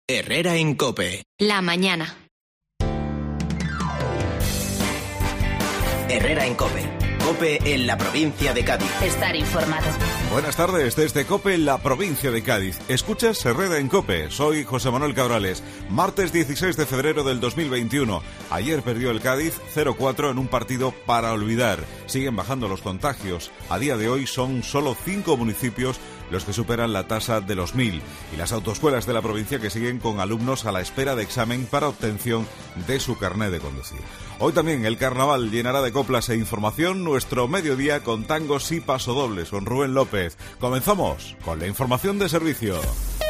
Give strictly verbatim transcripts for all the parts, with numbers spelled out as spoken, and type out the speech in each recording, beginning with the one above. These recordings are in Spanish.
Herrera en COPE. La mañana. Herrera en COPE. COPE en la provincia de Cádiz. Estar informado. Buenas tardes, desde COPE en la provincia de Cádiz. Escuchas Herrera en COPE. Soy José Manuel Cabrales. Martes dieciséis de febrero del dos mil veintiuno. Ayer perdió el Cádiz cero cuatro en un partido para olvidar. Siguen bajando los contagios. A día de hoy son solo cinco municipios los que superan la tasa de los mil, y las autoescuelas de la provincia que siguen con alumnos a la espera de examen para obtención de su carné de conducir. Hoy también el carnaval llenará de coplas e información nuestro mediodía con tangos y pasodobles con Rubén López. Comenzamos con la información de servicio.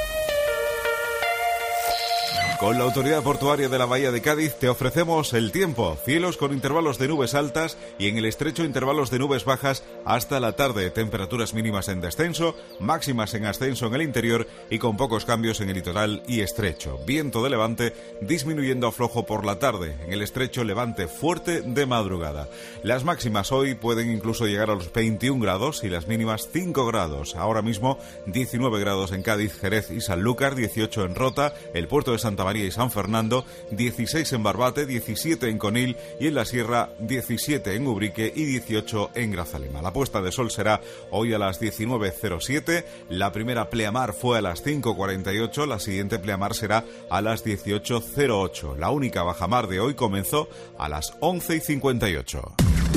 Con la Autoridad Portuaria de la Bahía de Cádiz te ofrecemos el tiempo. Cielos con intervalos de nubes altas y en el estrecho intervalos de nubes bajas hasta la tarde. Temperaturas mínimas en descenso, máximas en ascenso en el interior y con pocos cambios en el litoral y estrecho. Viento de levante disminuyendo a flojo por la tarde. En el estrecho levante fuerte de madrugada. Las máximas hoy pueden incluso llegar a los veintiún grados y las mínimas cinco grados. Ahora mismo diecinueve grados en Cádiz, Jerez y Sanlúcar, dieciocho en Rota, el puerto de Santa María y San Fernando, dieciséis en Barbate, diecisiete en Conil y en la Sierra diecisiete en Ubrique y dieciocho en Grazalema. La puesta de sol será hoy a las diecinueve cero siete, la primera pleamar fue a las cinco cuarenta y ocho, la siguiente pleamar será a las dieciocho cero ocho. La única bajamar de hoy comenzó a las once y cincuenta y ocho.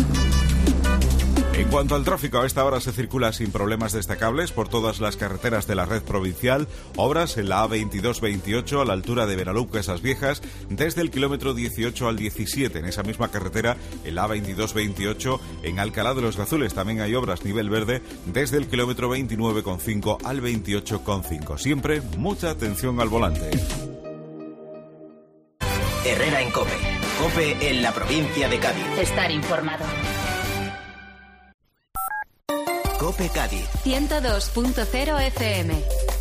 En cuanto al tráfico, a esta hora se circula sin problemas destacables por todas las carreteras de la red provincial. Obras en la A veintidós veintiocho a la altura de Benaluc, Esas Viejas, desde el kilómetro dieciocho al diecisiete. En esa misma carretera, en la A veintidós veintiocho, en Alcalá de los Gazules también hay obras nivel verde desde el kilómetro veintinueve coma cinco al veintiocho coma cinco. Siempre mucha atención al volante. Herrera en COPE. COPE en la provincia de Cádiz. Estar informado. COPE Cádiz. ciento dos punto cero F M.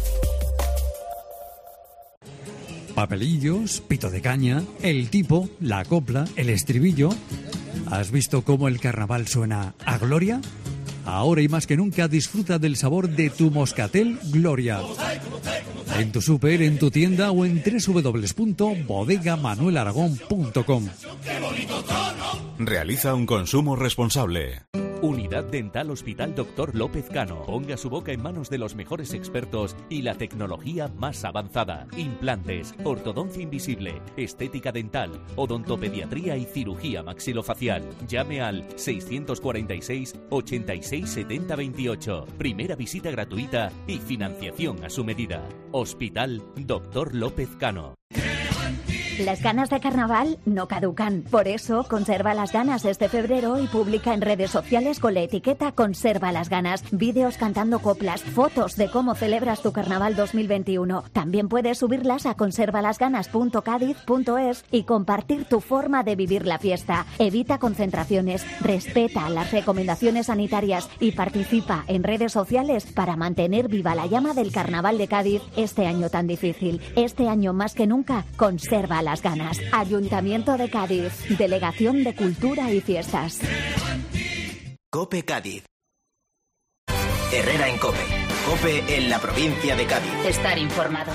Papelillos, pito de caña, el tipo, la copla, el estribillo. ¿Has visto cómo el carnaval suena a gloria? Ahora y más que nunca disfruta del sabor de tu Moscatel Gloria. En tu súper, en tu tienda o en doble u doble u doble u punto bodega manuel aragón punto com. Realiza un consumo responsable. Unidad Dental Hospital Doctor López Cano. Ponga su boca en manos de los mejores expertos y la tecnología más avanzada. Implantes, ortodoncia invisible, estética dental, odontopediatría y cirugía maxilofacial. Llame al seiscientos cuarenta y seis, ochenta y seis, setenta veintiocho. Primera visita gratuita y financiación a su medida. Hospital Doctor López Cano. Las ganas de carnaval no caducan. Por eso, conserva las ganas este febrero y publica en redes sociales con la etiqueta Conserva las ganas. Vídeos cantando coplas, fotos de cómo celebras tu carnaval dos mil veintiuno. También puedes subirlas a conservalasganas punto cádiz punto es y compartir tu forma de vivir la fiesta. Evita concentraciones, respeta las recomendaciones sanitarias y participa en redes sociales para mantener viva la llama del carnaval de Cádiz este año tan difícil. Este año más que nunca, conserva las ganas. Ayuntamiento de Cádiz. Delegación de Cultura y Fiestas. COPE Cádiz. Herrera en COPE. COPE en la provincia de Cádiz. Estar informado.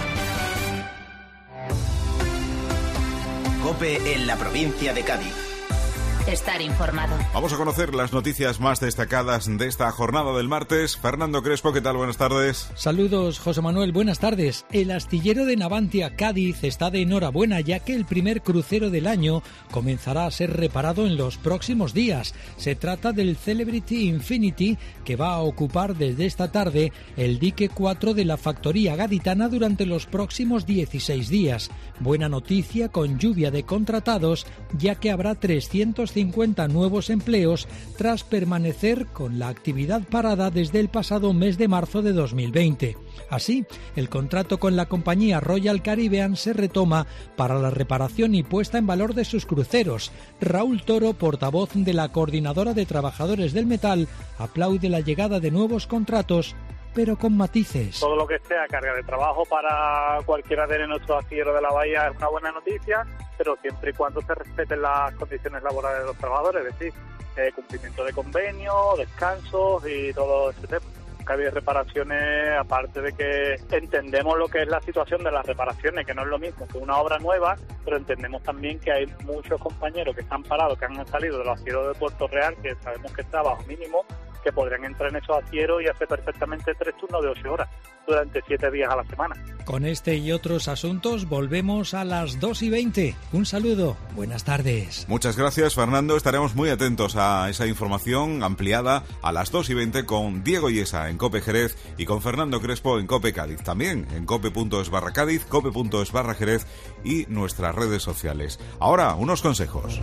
COPE en la provincia de Cádiz. Estar informado. Vamos a conocer las noticias más destacadas de esta jornada del martes. Fernando Crespo, ¿qué tal? Buenas tardes. Saludos, José Manuel, buenas tardes. El astillero de Navantia, Cádiz, está de enhorabuena ya que el primer crucero del año comenzará a ser reparado en los próximos días. Se trata del Celebrity Infinity, que va a ocupar desde esta tarde el dique cuatro de la factoría gaditana durante los próximos dieciséis días. Buena noticia con lluvia de contratados, ya que habrá trescientos cincuenta nuevos empleos tras permanecer con la actividad parada desde el pasado mes de marzo de dos mil veinte. Así, el contrato con la compañía Royal Caribbean se retoma para la reparación y puesta en valor de sus cruceros. Raúl Toro, portavoz de la Coordinadora de Trabajadores del Metal, aplaude la llegada de nuevos contratos, pero con matices. Todo lo que sea carga de trabajo para cualquiera de nuestros astilleros de la bahía es una buena noticia, pero siempre y cuando se respeten las condiciones laborales de los trabajadores, es decir, eh, cumplimiento de convenios, descansos y todo ese tema. Cádiz Reparaciones, aparte de que entendemos lo que es la situación de las reparaciones, que no es lo mismo que una obra nueva, pero entendemos también que hay muchos compañeros que están parados, que han salido de los acieros de Puerto Real, que sabemos que está bajo mínimo, que podrían entrar en esos acieros y hacer perfectamente tres turnos de ocho horas durante siete días a la semana. Con este y otros asuntos volvemos a las dos y veinte. Un saludo, buenas tardes. Muchas gracias, Fernando. Estaremos muy atentos a esa información ampliada a las dos y veinte con Diego Yesa en COPE Jerez y con Fernando Crespo en COPE Cádiz. También en cope.es barra Cádiz, cope.es barra Jerez y nuestras redes sociales. Ahora, unos consejos.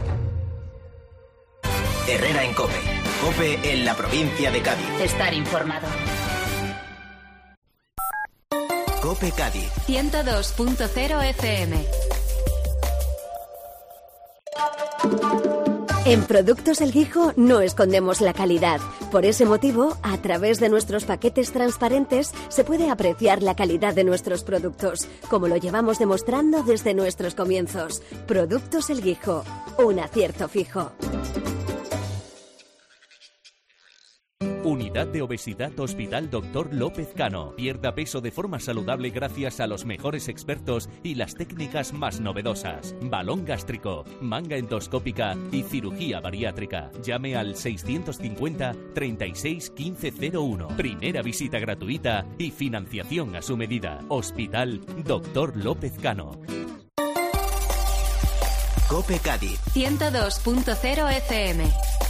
Herrera en COPE. COPE en la provincia de Cádiz. Estar informado. COPE Cádiz. ciento dos punto cero F M. En Productos El Guijo no escondemos la calidad. Por ese motivo, a través de nuestros paquetes transparentes se puede apreciar la calidad de nuestros productos, como lo llevamos demostrando desde nuestros comienzos. Productos El Guijo, un acierto fijo. Unidad de Obesidad Hospital Doctor López Cano. Pierda peso de forma saludable gracias a los mejores expertos y las técnicas más novedosas. Balón gástrico, manga endoscópica y cirugía bariátrica. Llame al seiscientos cincuenta, treinta y seis, quince cero uno. Primera visita gratuita y financiación a su medida. Hospital Doctor López Cano. COPE Cádiz. ciento dos punto cero F M.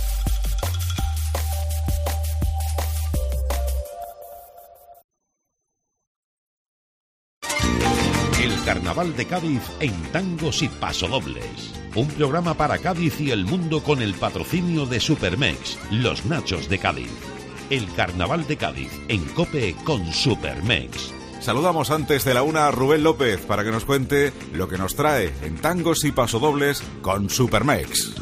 Carnaval de Cádiz en tangos y pasodobles. Un programa para Cádiz y el mundo con el patrocinio de Supermex, los Nachos de Cádiz. El Carnaval de Cádiz en COPE con Supermex. Saludamos antes de la una a Rubén López para que nos cuente lo que nos trae en tangos y pasodobles con Supermex.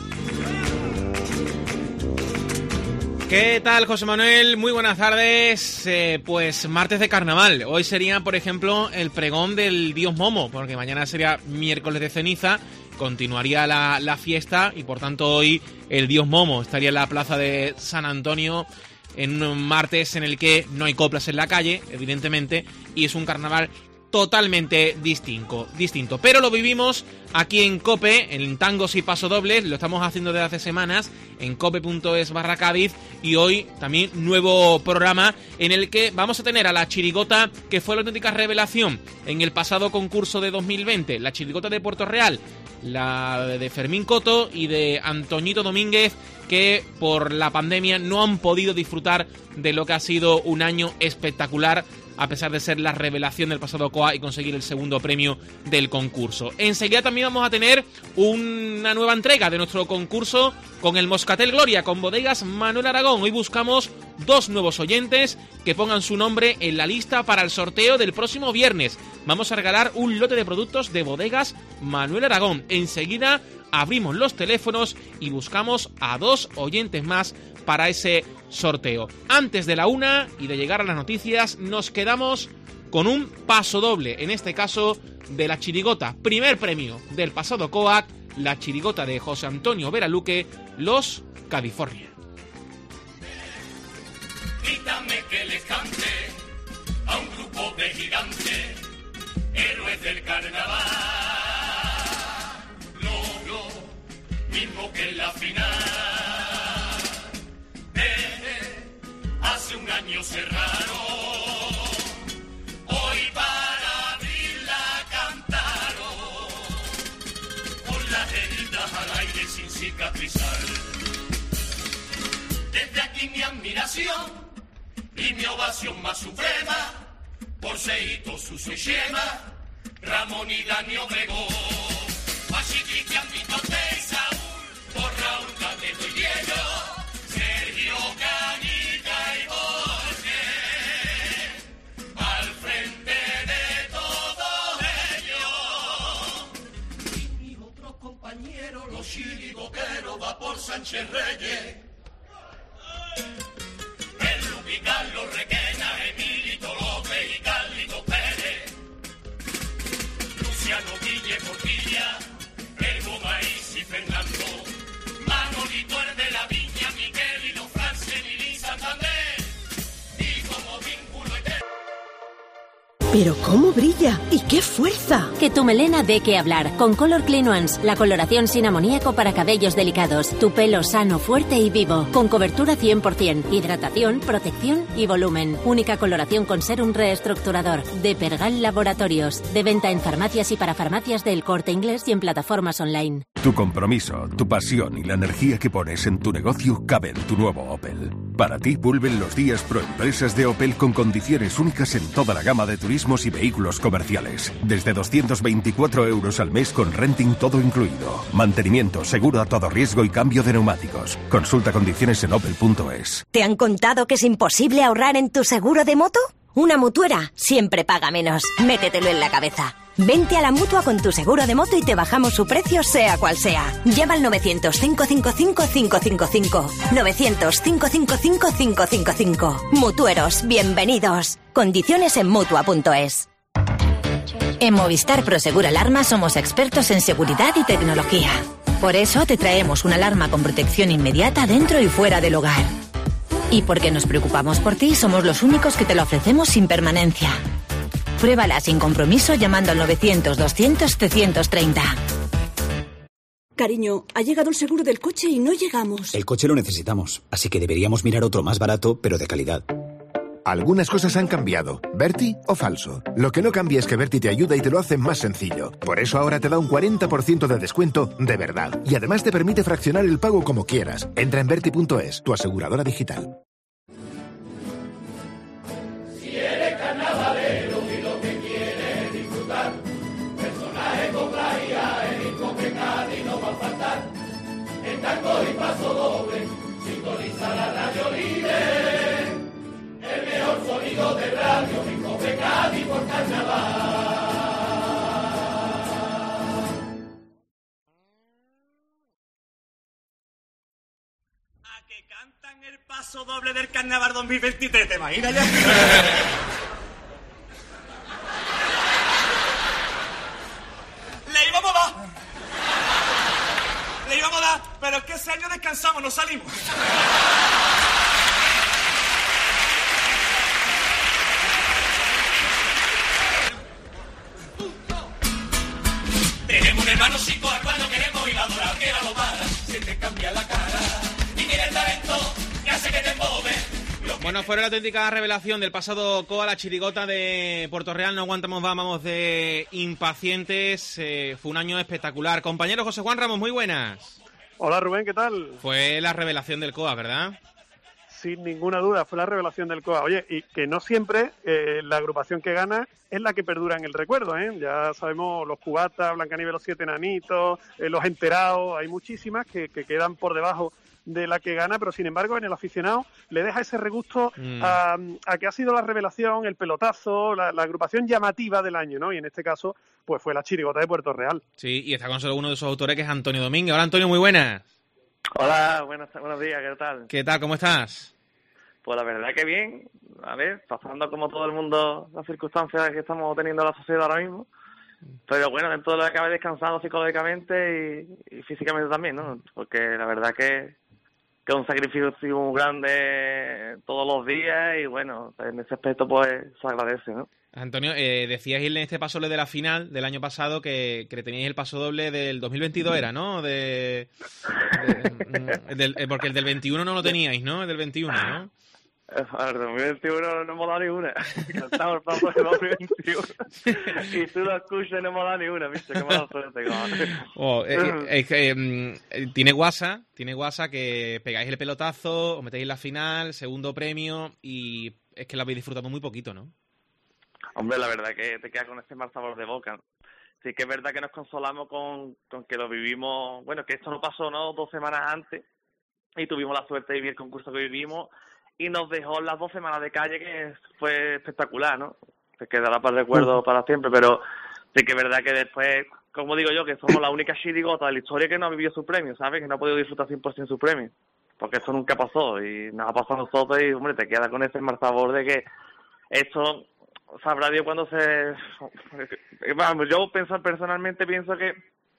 ¿Qué tal, José Manuel? Muy buenas tardes. Eh, pues martes de carnaval. Hoy sería, por ejemplo, el pregón del Dios Momo, porque mañana sería miércoles de ceniza, continuaría la, la fiesta y por tanto hoy el Dios Momo estaría en la plaza de San Antonio en un martes en el que no hay coplas en la calle, evidentemente, y es un carnaval totalmente distinto, distinto. Pero lo vivimos aquí en COPE, en tangos y pasodobles, lo estamos haciendo desde hace semanas, en cope.es barra Cádiz, y hoy también nuevo programa en el que vamos a tener a la chirigota que fue la auténtica revelación en el pasado concurso de dos mil veinte, la chirigota de Puerto Real, la de Fermín Coto y de Antoñito Domínguez, que por la pandemia no han podido disfrutar de lo que ha sido un año espectacular, a pesar de ser la revelación del pasado C O A y conseguir el segundo premio del concurso. Enseguida también vamos a tener una nueva entrega de nuestro concurso con el Moscatel Gloria, con Bodegas Manuel Aragón. Hoy buscamos dos nuevos oyentes que pongan su nombre en la lista para el sorteo del próximo viernes. Vamos a regalar un lote de productos de Bodegas Manuel Aragón. Enseguida abrimos los teléfonos y buscamos a dos oyentes más para ese sorteo. Antes de la una y de llegar a las noticias, nos quedamos con un paso doble, en este caso de la chirigota. Primer premio del pasado C O A C, la chirigota de José Antonio Veraluque, Los California. Quítame que les cante a un grupo de gigantes, héroes del carnaval. Lo, lo mismo que en la final. Hace un año cerraron, hoy para abrirla cantaron, con las heridas al aire sin cicatrizar. Desde aquí mi admiración y mi ovación más suprema, por Seito, Suso y Shema, Ramón y Dani Obregón, Pachi, Cristian, Vitote y Saúl, por Raúl, Cateto y Diego, Sergio Cañita y Jorge, al frente de todos ellos. Y mis otros compañeros, los chirigoteros, va por Sánchez Reyes, el Lupi, Carlos Requena, Emilito López y Carlito Pérez, Luciano Guille Portilla, Ergo Maíz y Fernando, Manolito el de la Viña, Miguel y los Frances y Santander, y como ¡Pero cómo brilla! ¡Y qué fuerza! Que tu melena dé que hablar con Color Clean Ones, la coloración sin amoníaco para cabellos delicados. Tu pelo sano, fuerte y vivo, con cobertura cien por ciento, hidratación, protección y volumen. Única coloración con serum reestructurador. De Pergal Laboratorios. De venta en farmacias y para farmacias del Corte Inglés y en plataformas online. Tu compromiso, tu pasión y la energía que pones en tu negocio cabe en tu nuevo Opel. Para ti vuelven los días pro empresas de Opel con condiciones únicas en toda la gama de turismos y vehículos comerciales. Desde doscientos veinticuatro euros al mes con renting todo incluido. Mantenimiento, seguro a todo riesgo y cambio de neumáticos. Consulta condiciones en opel punto es. ¿Te han contado que es imposible ahorrar en tu seguro de moto? Una mutuera siempre paga menos. Métetelo en la cabeza. Vente a la Mutua con tu seguro de moto y te bajamos su precio sea cual sea. Llama al novecientos, cinco cinco cinco, cinco cinco cinco. novecientos, cinco cinco cinco, cinco cinco cinco. Mutueros, bienvenidos. Condiciones en Mutua punto es. En Movistar Prosegur Alarma somos expertos en seguridad y tecnología. Por eso te traemos una alarma con protección inmediata dentro y fuera del hogar. Y porque nos preocupamos por ti, somos los únicos que te la ofrecemos sin permanencia. Pruébala sin compromiso llamando al novecientos, doscientos, trescientos treinta. Cariño, ha llegado el seguro del coche y no llegamos. El coche lo necesitamos, así que deberíamos mirar otro más barato, pero de calidad. Algunas cosas han cambiado. ¿Berti o falso? Lo que no cambia es que Berti te ayuda y te lo hace más sencillo. Por eso ahora te da un cuarenta por ciento de descuento de verdad. Y además te permite fraccionar el pago como quieras. Entra en berti punto es, tu aseguradora digital. Si eres carnavalero y lo que quieres disfrutar, personaje con playa en Cope Cádiz no va a faltar. En tango y paso doble, sintoniza la radio líder. El mejor sonido de radio en Cope Cádiz por carnaval. A que cantan el paso doble del carnaval dos mil veintitrés, ¿te imaginas ya? Le íbamos a dar. Le íbamos a dar, pero es que ese año descansamos, no salimos. Tenemos un hermano chico a cuando queremos y la dura que era lo para. Se te cambia la cara y mira el talento que hace que te embove. Bueno, fue la auténtica revelación del pasado C O A, la chirigota de Puerto Real. No aguantamos, vamos de impacientes. Eh, fue un año espectacular. Compañero José Juan Ramos, muy buenas. Hola Rubén, ¿qué tal? Fue la revelación del C O A, ¿verdad? Sin ninguna duda, fue la revelación del C O A. Oye, y que no siempre eh, la agrupación que gana es la que perdura en el recuerdo, ¿eh? Ya sabemos, los cubatas, Blancanieves, los siete enanitos, eh, los enterados, hay muchísimas que, que quedan por debajo de la que gana, pero sin embargo en el aficionado le deja ese regusto mm. a, a que ha sido la revelación, el pelotazo, la, la agrupación llamativa del año, ¿no? Y en este caso, pues fue la chirigota de Puerto Real. Sí, y está con nosotros uno de sus autores, que es Antonio Domínguez. Hola Antonio, muy buenas. Hola, buenos, buenos días, ¿qué tal? ¿Qué tal, cómo estás? Pues la verdad que bien, a ver, pasando como todo el mundo las circunstancias que estamos teniendo en la sociedad ahora mismo, pero bueno, dentro de lo que cabe descansando psicológicamente y, y físicamente también, ¿no? Porque la verdad que que es un sacrificio muy grande todos los días y bueno, en ese aspecto pues se agradece, ¿no? Antonio, eh, decías en este paso doble de la final del año pasado que, que teníais el paso doble del dos mil veintidós, ¿era, no? De, de, del, porque el del veintiuno no lo teníais, ¿no? El del veintiuno, ¿no? El dos mil veintiuno no hemos dado ni una. Estamos el paso del dos mil veintiuno. Y tú lo escuchas y no hemos dado ni una, ¿viste? Qué mala suerte. Oh, eh, eh, eh, eh, tiene guasa, tiene guasa que pegáis el pelotazo, os metéis en la final, segundo premio, y es que lo habéis disfrutado muy poquito, ¿no? Hombre, la verdad que te queda con este mal sabor de boca. Sí que es verdad que nos consolamos con, con que lo vivimos, bueno, que esto no pasó, ¿no? Dos semanas antes, y tuvimos la suerte de vivir el concurso que vivimos, y nos dejó las dos semanas de calle, que fue espectacular, ¿no? Se quedará para el recuerdo para siempre, pero sí que es verdad que después, como digo yo, que somos la única chirigota de la historia que no ha vivido su premio, ¿sabes? Que no ha podido disfrutar cien por ciento su premio, porque eso nunca pasó, y nos ha pasado a nosotros, y hombre, te queda con ese mal sabor de que esto sabrá Dios cuando se... Vamos, yo pienso, personalmente pienso que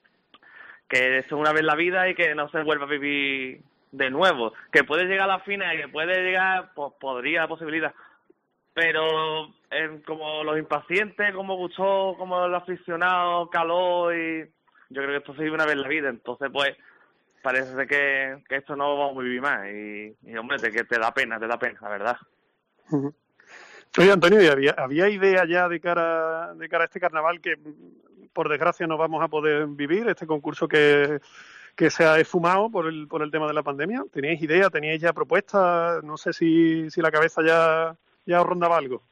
que esto es una vez en la vida y que no se vuelva a vivir de nuevo. Que puede llegar a la final, que puede llegar, pues podría, posibilidad. Pero eh, como los impacientes, como gustó, como el aficionado, caló, y yo creo que esto se vive una vez en la vida, entonces pues parece que, que esto no lo vamos a vivir más, y, y hombre, te, que te da pena, te da pena, la verdad. Uh-huh. Oye, Antonio, ¿y había, había idea ya de cara, de cara a este carnaval que, por desgracia, no vamos a poder vivir, este concurso que, que se ha esfumado por el, por el tema de la pandemia? ¿Teníais idea, teníais ya propuestas? No sé si, si la cabeza ya, ya os rondaba algo.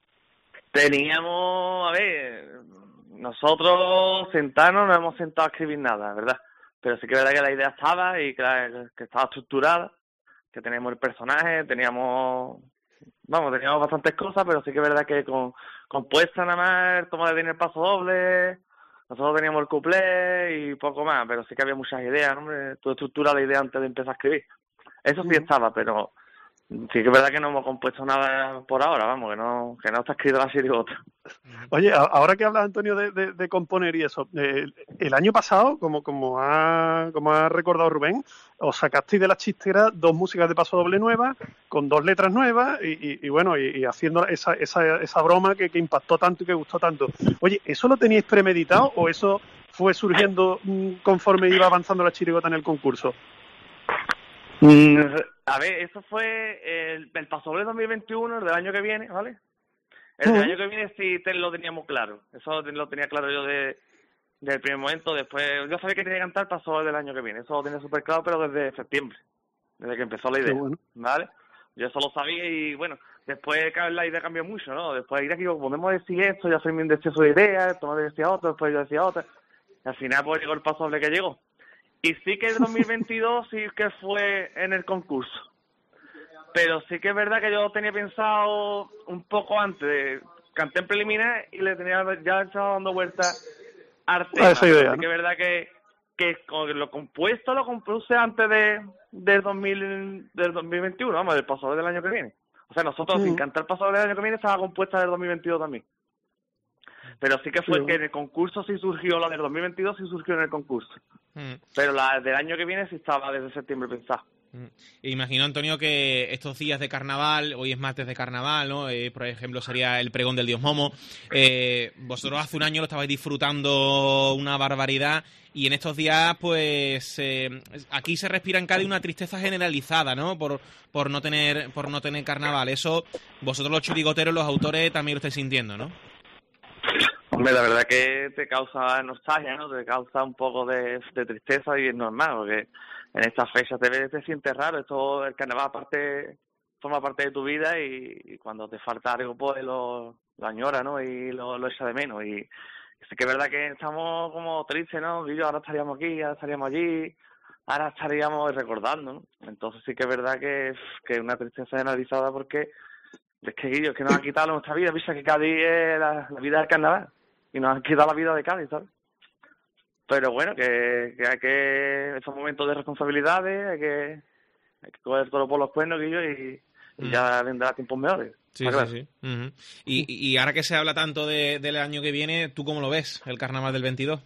Teníamos, a ver, nosotros sentarnos no hemos sentado a escribir nada, ¿verdad? Pero sí que es verdad que la idea estaba y que, la, que estaba estructurada, que teníamos el personaje, teníamos... Vamos, teníamos bastantes cosas, pero sí que es verdad que con, con puesta nada más, el toma de dinero, el paso doble, nosotros teníamos el cuplé y poco más, pero sí que había muchas ideas, ¿no? Hombre, tú estructuras la idea antes de empezar a escribir. Eso sí estaba, pero sí que es verdad que no hemos compuesto nada por ahora, vamos, que no que no está escrito la chirigota. Oye, ahora que hablas, Antonio, de, de, de componer y eso, eh, el año pasado, como como ha, como ha recordado Rubén, os sacasteis de la chistera dos músicas de paso doble nuevas, con dos letras nuevas, y, y, y bueno, y, y haciendo esa, esa, esa broma que, que impactó tanto y que gustó tanto. Oye, ¿eso lo teníais premeditado o eso fue surgiendo mmm, conforme iba avanzando la chirigota en el concurso? Mm, a ver, eso fue el, el paso doble dos mil veintiuno, el del año que viene, ¿vale? El del año que viene sí te, lo teníamos claro. Eso lo tenía claro yo de del primer momento. Después, yo sabía que tenía que cantar el paso doble del año que viene. Eso lo tenía súper claro, pero desde septiembre, desde que empezó la idea, bueno. ¿Vale? Yo eso lo sabía y, bueno, después la idea cambió mucho, ¿no? Después ir aquí, podemos decir esto, ya soy mi indeciso de ideas, Tomás decía otra, después yo decía otra. Y al final, pues, llegó el paso doble que llegó. Y sí que el dos mil veintidós sí que fue en el concurso. Pero sí que es verdad que yo tenía pensado un poco antes, canté en preliminar y le tenía ya estaba dando vueltas al tema. Esa idea, sí ¿no? que es verdad que, que con lo compuesto lo compuse antes de del dos mil del dos mil veintiuno, vamos, del paso del año que viene. O sea, nosotros Sí. sin cantar el paso del año que viene estaba compuesta del dos mil veintidós también. Pero sí que fue Sí. que en el concurso sí surgió, la del dos mil veintidós sí surgió en el concurso. Mm. Pero la del año que viene sí estaba desde septiembre pensada. Mm. Imagino, Antonio, que estos días de carnaval, hoy es martes de carnaval, ¿no? Eh, por ejemplo, sería el pregón del Dios Momo. Eh, vosotros hace un año lo estabais disfrutando una barbaridad y en estos días, pues, eh, aquí se respira en Cádiz una tristeza generalizada, ¿no? Por, por no tener, por no tener carnaval. Eso, vosotros los chirigoteros, los autores, también lo estáis sintiendo, ¿no? Hombre, la verdad que te causa nostalgia, ¿no? Te causa un poco de, de tristeza y es normal, porque en estas fechas te, te sientes raro. Esto, el carnaval aparte forma parte de tu vida y, y cuando te falta algo, pues lo, lo añora, ¿no? Y lo, lo echa de menos. Y sí que es verdad que estamos como tristes, ¿no? Y yo ahora estaríamos aquí, ahora estaríamos allí, ahora estaríamos recordando, ¿no? Entonces sí que es verdad que es una tristeza generalizada porque es que, Guillo, es que nos han quitado nuestra vida. Piensa que Cádiz es la, la vida del carnaval. Y nos han quitado la vida de Cádiz, ¿sabes? Pero bueno, que, que hay que... Esos momentos de responsabilidades, hay que, hay que coger todo por los cuernos, Guillo, y, y Mm. ya vendrá tiempos mejores. Sí, ¿Está sí, claro? sí. Ujú. y, y ahora que se habla tanto de, del año que viene, ¿tú cómo lo ves, el carnaval del veintidós?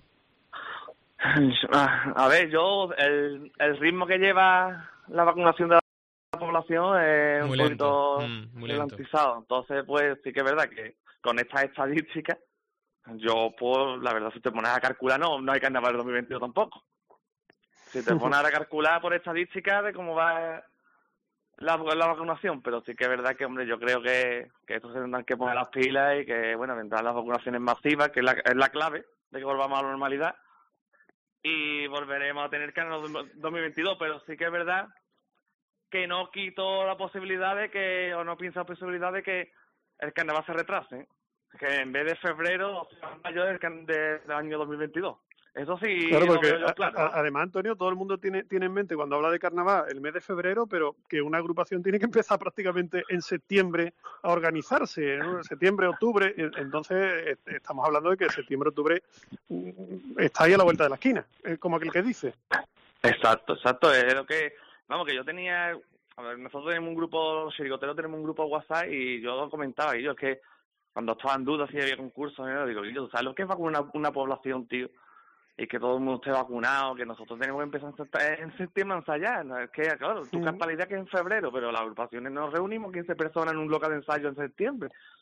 A ver, yo, el, el ritmo que lleva la vacunación de la población es Muy un lento, poquito mm, muy lento. ralentizado. Entonces, pues sí que es verdad que con estas estadísticas, yo, pues, la verdad, si te pones a calcular, no, no hay carnaval dos mil veintidós tampoco. Si te pones a calcular por estadísticas de cómo va la, la vacunación, pero sí que es verdad que, hombre, yo creo que, que esto se tendrán que poner las pilas y que, bueno, vendrán las vacunaciones masivas, que es la, es la clave de que volvamos a la normalidad, y volveremos a tener carnaval dos mil veintidós, pero sí que es verdad que no quito la posibilidad de que, o no pienso la posibilidad de que el carnaval se retrase, que en vez de febrero, o sea, mayo del, can- de- del año dos mil veintidós. Eso sí, Claro, lo porque veo yo a- claro. a- además, Antonio, todo el mundo tiene, tiene en mente cuando habla de carnaval el mes de febrero, pero que una agrupación tiene que empezar prácticamente en septiembre a organizarse, ¿no? En septiembre, octubre, e- entonces eh, estamos hablando de que septiembre, octubre mm, está ahí a la vuelta de la esquina, es como aquel que dice. Exacto, exacto, es lo que, vamos, que yo tenía, a ver, nosotros tenemos un grupo, los chirigoteros tenemos un grupo de WhatsApp y yo comentaba, y yo es que cuando estaba en duda si había concursos, ¿no? Digo, yo, ¿sabes lo que es vacunar una, una población, tío? Y que todo el mundo esté vacunado, que nosotros tenemos que empezar en septiembre a ensayar, ¿no? Es que, claro, tú captas la idea que es en febrero, pero las agrupaciones nos reunimos quince personas en un local de ensayo en septiembre.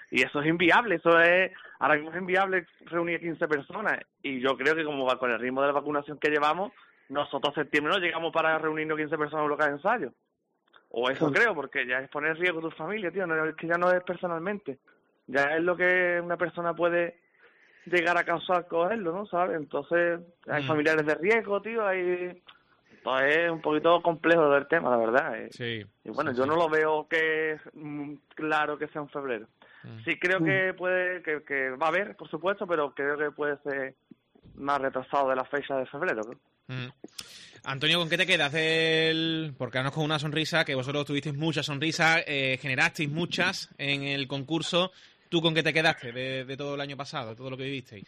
y eso es inviable, eso es, ahora mismo es inviable reunir quince personas, y yo creo que como va con el ritmo de la vacunación que llevamos, nosotros en septiembre no llegamos para reunirnos quince personas en un local de ensayo. O eso sí. Creo, porque ya es poner en riesgo tu familia, tío, no, es que ya no es personalmente. Ya es lo que una persona puede llegar a causar cogerlo, ¿no? ¿Sabes? Entonces, hay mm. familiares de riesgo, tío, hay... Entonces es un poquito complejo el tema, la verdad. Sí. Y bueno, sí, yo sí. no lo veo que es mm, claro que sea en febrero. Mm. Sí creo mm. que puede, que, que va a haber, por supuesto, pero creo que puede ser más retrasado de la fecha de febrero, ¿no? Mm. Antonio, ¿con qué te quedas del...? Porque ahora con una sonrisa, que vosotros tuvisteis muchas sonrisas, eh, generasteis muchas en el concurso. ¿Tú con qué te quedaste de, de todo el año pasado, de todo lo que vivisteis?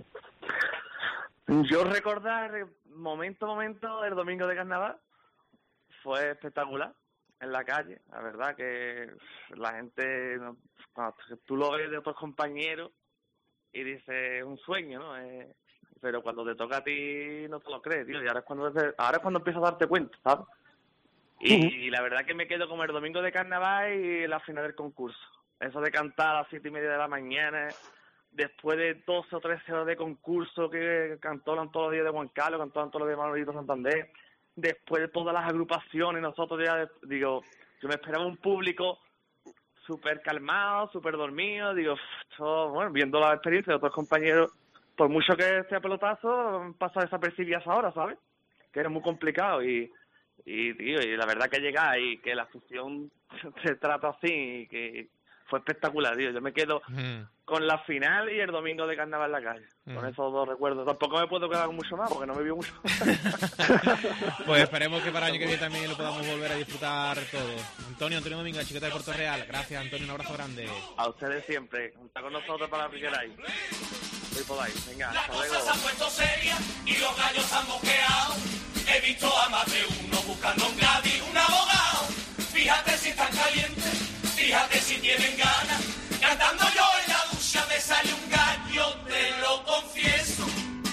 Yo recordar momento a momento el domingo de carnaval fue espectacular en la calle. La verdad que la gente, cuando tú lo ves de otros compañeros y dices, un sueño, ¿no? Eh, pero cuando te toca a ti no te lo crees, tío, y ahora es cuando ahora es cuando empiezas a darte cuenta, ¿sabes? Y, uh-huh. y la verdad que me quedo como el domingo de carnaval y la final del concurso. Eso de cantar a las siete y media de la mañana, después de doce o trece horas de concurso que cantaron todos los días de Juan Carlos, cantaron todos los días de Manolito Santander, después de todas las agrupaciones, nosotros ya, digo, yo me esperaba un público súper calmado, súper dormido, digo, esto, bueno, viendo la experiencia de otros compañeros, por mucho que sea pelotazo, pasa desapercibidas ahora, ¿sabes? Que era muy complicado y, y, tío, y la verdad que llegar y que la fusión se trata así y que fue espectacular, tío. Yo me quedo mm. con la final y el domingo de carnaval en la calle. Mm. Con esos dos recuerdos. Tampoco me puedo quedar con mucho más porque no me vio mucho. Pues esperemos que para el año que viene también lo podamos volver a disfrutar todo. Antonio, Antonio Domínguez, chiqueta de Puerto Real. Gracias, Antonio. Un abrazo grande. A ustedes siempre. Junta con nosotros para lo que queráis. Voy por ahí. Venga, la hasta cosa luego. se ha puesto seria y los gallos han mosqueado. He visto a más de uno buscando en Cádiz un abogado. Fíjate si están calientes. Fíjate si tienen ganas, cantando yo en la ducha me sale un gallo, te lo confieso.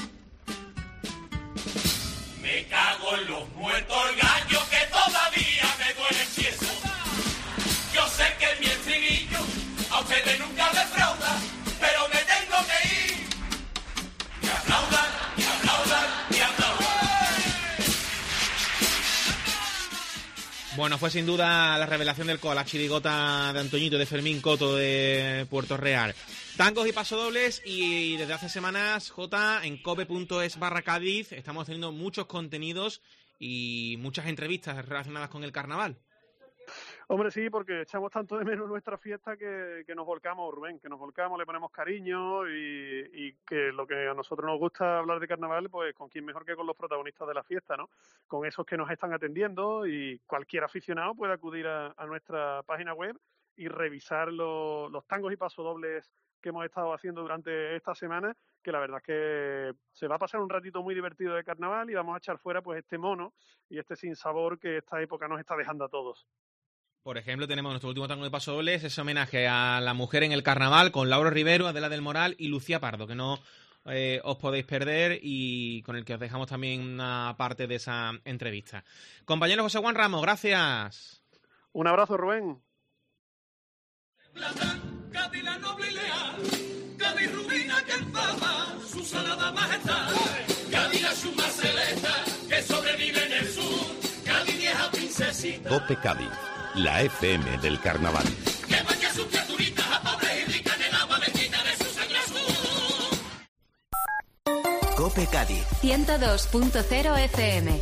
Me cago en los muertos gallos que todavía me duele el tieso. Yo sé que mi estribillo a ustedes nunca defrauda, pero me tengo que ir. Me aplaudan, me aplaudan, me aplaudan. Bueno, fue sin duda la revelación del C O A, la chirigota de Antoñito, de Fermín Coto, de Puerto Real. Tangos y pasodobles, y desde hace semanas, Jota, en cope punto es barra Cádiz, estamos teniendo muchos contenidos y muchas entrevistas relacionadas con el carnaval. Hombre, sí, porque echamos tanto de menos nuestra fiesta que, que nos volcamos, Rubén, que nos volcamos, le ponemos cariño y, y que lo que a nosotros nos gusta hablar de carnaval, pues con quién mejor que con los protagonistas de la fiesta, ¿no? Con esos que nos están atendiendo, y cualquier aficionado puede acudir a, a nuestra página web y revisar lo, los tangos y pasodobles que hemos estado haciendo durante esta semana, que la verdad es que se va a pasar un ratito muy divertido de carnaval y vamos a echar fuera pues este mono y este sinsabor que esta época nos está dejando a todos. Por ejemplo, tenemos nuestro último tango de pasodobles, ese homenaje a la mujer en el carnaval con Laura Rivero, Adela del Moral y Lucía Pardo, que no eh, os podéis perder y con el que os dejamos también una parte de esa entrevista. Compañero José Juan Ramos, gracias. Un abrazo, Rubén. Cádiz la noble y leal, Cádiz rubina que enfama su salada majestad, Cádiz la suma celesta que sobrevive en el sur, Cádiz vieja princesita. Cope Cádiz, la F M del carnaval. Que baña sus criaturitas a pobres y ricas en el agua bendita de su sangre azul. Cope Cádiz ciento dos punto cero F M.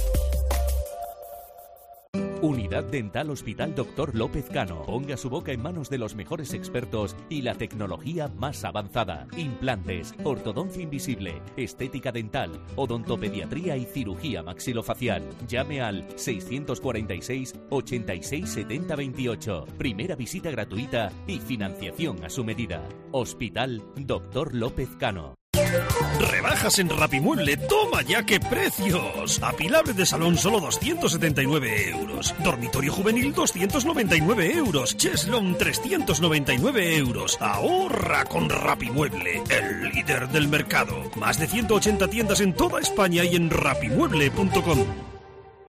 Unidad Dental Hospital Doctor López Cano. Ponga su boca en manos de los mejores expertos y la tecnología más avanzada. Implantes, ortodoncia invisible, estética dental, odontopediatría y cirugía maxilofacial. Llame al seiscientos cuarenta y seis, ochenta y seis, setenta, veintiocho. Primera visita gratuita y financiación a su medida. Hospital Doctor López Cano. Rebajas en Rapimueble, toma ya qué precios. Apilable de salón solo doscientos setenta y nueve euros. Dormitorio juvenil doscientos noventa y nueve euros. Cheslon trescientos noventa y nueve euros. Ahorra con Rapimueble, el líder del mercado. Más de ciento ochenta tiendas en toda España y en rapimueble punto com.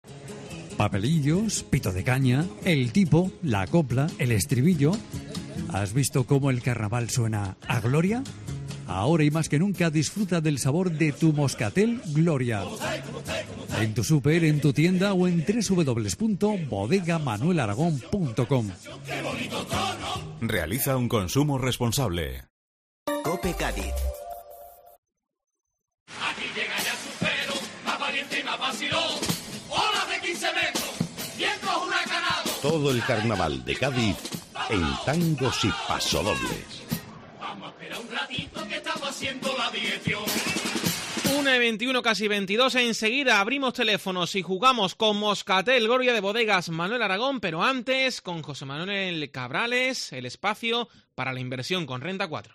Papelillos, pito de caña, el tipo, la copla, el estribillo. ¿Has visto cómo el carnaval suena a gloria? Ahora y más que nunca disfruta del sabor de tu Moscatel Gloria. En tu súper, en tu tienda o en doble u doble u doble u punto bodega manuel aragón punto com. Realiza un consumo responsable. COPE Cádiz. Aquí llega ya su pelo, más valiente y más vacilón. Olas de quince metros, vientos huracanados. Todo el carnaval de Cádiz en tangos y pasodobles. Vamos a esperar un ratito que estamos haciendo la digestión. una y veintiuno, casi veintidós. Enseguida abrimos teléfonos y jugamos con Moscatel Gloria de Bodegas Manuel Aragón, pero antes con José Manuel Cabrales, el espacio para la inversión con Renta cuatro.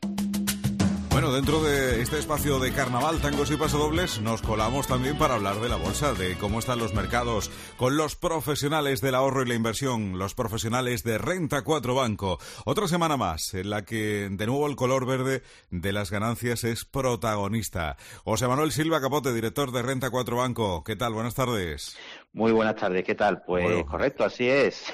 Bueno, dentro de este espacio de carnaval, tangos y pasodobles, nos colamos también para hablar de la bolsa, de cómo están los mercados, con los profesionales del ahorro y la inversión, los profesionales de Renta cuatro Banco. Otra semana más en la que de nuevo el color verde de las ganancias es protagonista. José Manuel Silva Capote, director de Renta cuatro Banco. ¿Qué tal? Buenas tardes. Muy buenas tardes, ¿qué tal? Pues bueno, correcto, así es.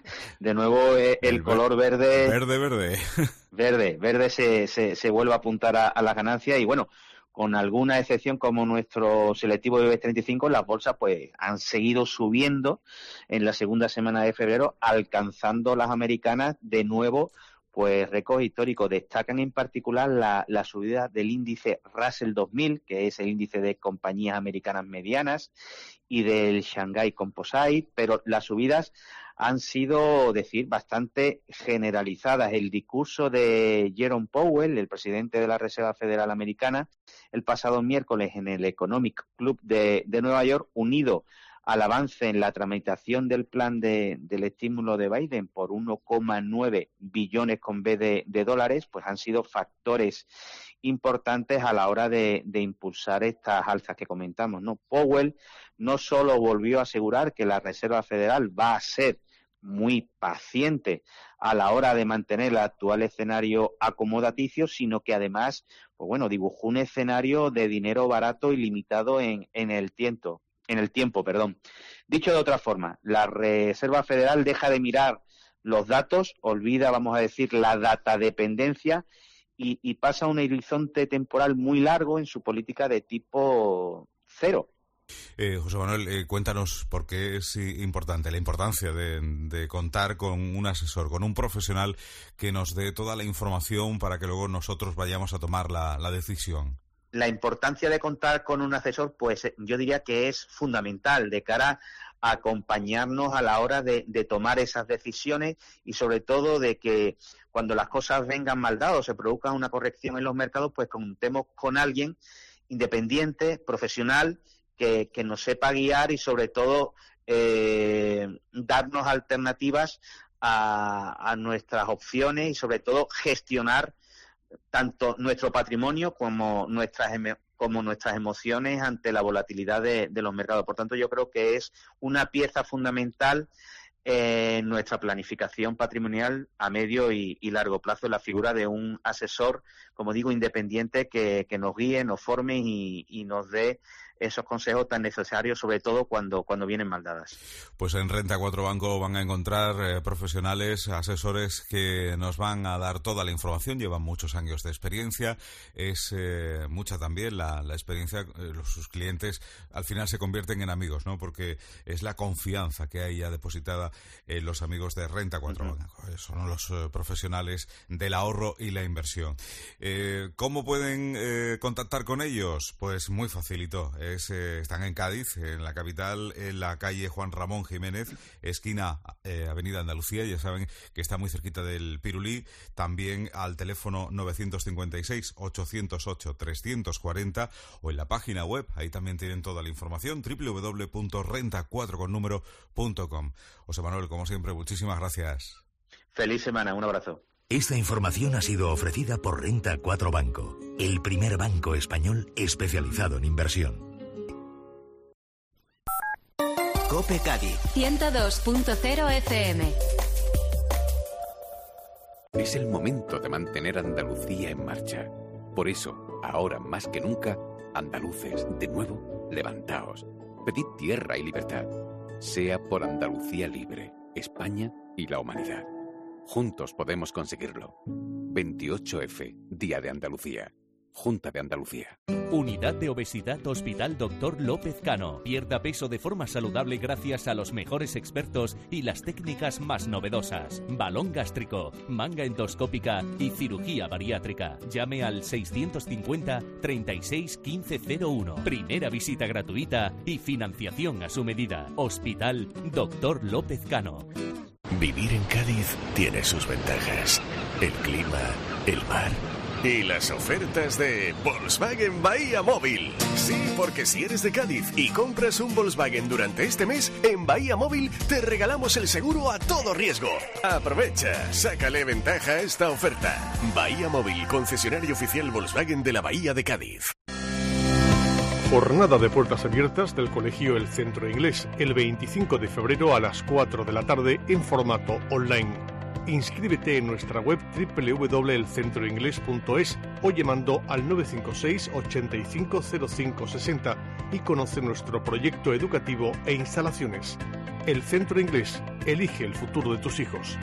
De nuevo eh, el, el color verde... Verde, verde. Verde, verde se, se, se vuelve a apuntar a, a las ganancias y bueno, con alguna excepción como nuestro selectivo de IBEX treinta y cinco, las bolsas pues han seguido subiendo en la segunda semana de febrero, alcanzando las americanas de nuevo pues récord histórico. Destacan en particular la, la subida del índice Russell dos mil, que es el índice de compañías americanas medianas, y del Shanghai Composite, pero las subidas han sido, decir, bastante generalizadas. El discurso de Jerome Powell, el presidente de la Reserva Federal Americana, el pasado miércoles en el Economic Club de, de Nueva York, unido al avance en la tramitación del plan de, del estímulo de Biden por uno coma nueve billones con B de, de dólares, pues han sido factores importantes a la hora de, de impulsar estas alzas que comentamos, ¿no? Powell no solo volvió a asegurar que la Reserva Federal va a ser muy paciente a la hora de mantener el actual escenario acomodaticio, sino que además, pues bueno, dibujó un escenario de dinero barato y limitado en, en el tiempo. En el tiempo, perdón. Dicho de otra forma, la Reserva Federal deja de mirar los datos, olvida, vamos a decir, la datadependencia y, y pasa a un horizonte temporal muy largo en su política de tipo cero. Eh, José Manuel, eh, cuéntanos por qué es importante, la importancia de, de contar con un asesor, con un profesional que nos dé toda la información para que luego nosotros vayamos a tomar la, la decisión. La importancia de contar con un asesor, pues yo diría que es fundamental de cara a acompañarnos a la hora de, de tomar esas decisiones y sobre todo de que cuando las cosas vengan mal dadas o se produzca una corrección en los mercados, pues contemos con alguien independiente, profesional, que, que nos sepa guiar y sobre todo eh, darnos alternativas a, a nuestras opciones y sobre todo gestionar tanto nuestro patrimonio como nuestras como nuestras emociones ante la volatilidad de, de los mercados. Por tanto, yo creo que es una pieza fundamental en nuestra planificación patrimonial a medio y, y largo plazo, la figura de un asesor, como digo, independiente que, que nos guíe, nos forme y, y nos dé esos consejos tan necesarios, sobre todo cuando, cuando vienen mal dadas. Pues en Renta cuatro Banco van a encontrar eh, profesionales, asesores que nos van a dar toda la información, llevan muchos años de experiencia, es eh, mucha también la, la experiencia, eh, los, sus clientes al final se convierten en amigos, ¿no? Porque es la confianza que hay ya depositada en los amigos de Renta cuatro uh-huh. Banco, son los eh, profesionales del ahorro y la inversión. Eh, ¿Cómo pueden eh, contactar con ellos? Pues muy facilito. Es, eh, están en Cádiz, en la capital, en la calle Juan Ramón Jiménez, esquina eh, Avenida Andalucía, ya saben que está muy cerquita del Pirulí, también al teléfono nueve cinco seis, ocho cero ocho, tres cuatro cero o en la página web, ahí también tienen toda la información, doble u doble u doble u punto renta cuatro con número punto com. José Manuel, como siempre, muchísimas gracias. Feliz semana, un abrazo. Esta información ha sido ofrecida por Renta cuatro Banco, el primer banco español especializado en inversión. COPE Cádiz ciento dos punto cero F M. Es el momento de mantener Andalucía en marcha. Por eso, ahora más que nunca, andaluces, de nuevo, levantaos. Pedid tierra y libertad. Sea por Andalucía libre, España y la humanidad. Juntos podemos conseguirlo. veintiocho efe, Día de Andalucía. Junta de Andalucía. Unidad de Obesidad Hospital Doctor López Cano. Pierda peso de forma saludable gracias a los mejores expertos y las técnicas más novedosas. Balón gástrico, manga endoscópica y cirugía bariátrica. Llame al seiscientos cincuenta, treinta y seis, quince cero uno. Primera visita gratuita y financiación a su medida. Hospital Doctor López Cano. Vivir en Cádiz tiene sus ventajas. El clima, el mar y las ofertas de Volkswagen Bahía Móvil. Sí, porque si eres de Cádiz y compras un Volkswagen durante este mes, en Bahía Móvil te regalamos el seguro a todo riesgo. Aprovecha, sácale ventaja a esta oferta. Bahía Móvil, concesionario oficial Volkswagen de la Bahía de Cádiz. Jornada de puertas abiertas del Colegio El Centro Inglés, el veinticinco de febrero a las cuatro de la tarde en formato online. Inscríbete en nuestra web doble u doble u doble u punto el centro inglés punto es o llamando al nueve cinco seis, ochenta y cinco cero cinco sesenta y conoce nuestro proyecto educativo e instalaciones. El Centro Inglés, elige el futuro de tus hijos.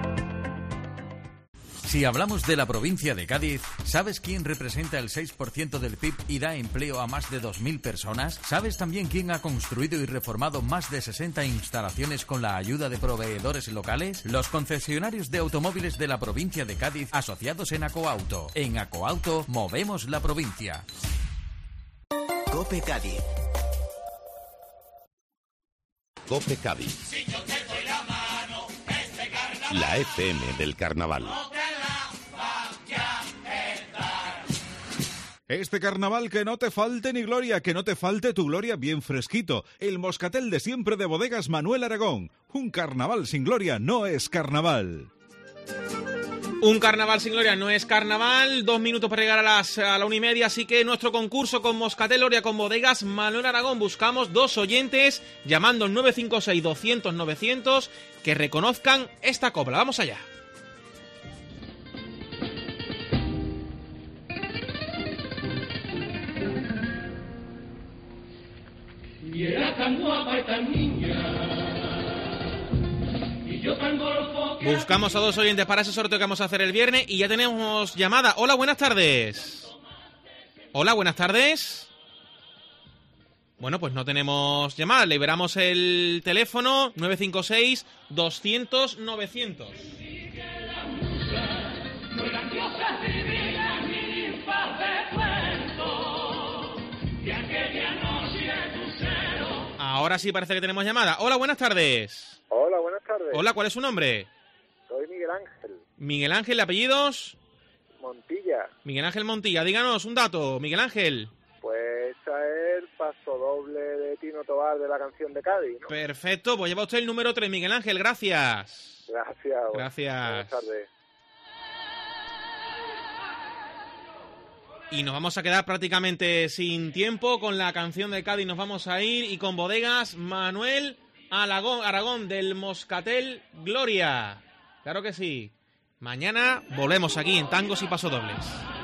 Si hablamos de la provincia de Cádiz, ¿sabes quién representa el seis por ciento del P I B y da empleo a más de dos mil personas? ¿Sabes también quién ha construido y reformado más de sesenta instalaciones con la ayuda de proveedores locales? Los concesionarios de automóviles de la provincia de Cádiz, asociados en Acoauto. En Acoauto, movemos la provincia. COPE Cádiz. COPE Cádiz. La F M del Carnaval. Este carnaval que no te falte ni gloria, que no te falte tu gloria bien fresquito. El moscatel de siempre de Bodegas Manuel Aragón. Un carnaval sin gloria no es carnaval. Un carnaval sin gloria no es carnaval. Dos minutos para llegar a, las, a la una y media. Así que nuestro concurso con Moscatel Gloria con Bodegas Manuel Aragón. Buscamos dos oyentes llamando al nueve cinco seis, doscientos, novecientos que reconozcan esta copla. Vamos allá. Y era tan guapa y tan niña, y yo tan golfo que... Buscamos a dos oyentes para ese sorteo que vamos a hacer el viernes y ya tenemos llamada. Hola, buenas tardes. Hola, buenas tardes. Bueno, pues no tenemos llamada. Liberamos el teléfono nueve cinco seis, doscientos, novecientos. Ahora sí parece que tenemos llamada. Hola, buenas tardes. Hola, buenas tardes. Hola, ¿cuál es su nombre? Soy Miguel Ángel. Miguel Ángel, ¿apellidos? Montilla. Miguel Ángel Montilla. Díganos un dato, Miguel Ángel. Pues esa es el paso doble de Tino Tobar de la canción de Cádiz, ¿no? Perfecto, pues lleva usted el número tres, Miguel Ángel. Gracias. Gracias. Gracias. Buenas tardes. Y nos vamos a quedar prácticamente sin tiempo con la canción de Cádiz. Nos vamos a ir y con Bodegas Manuel Aragón, Aragón del Moscatel Gloria. Claro que sí. Mañana volvemos aquí en Tangos y Pasodobles.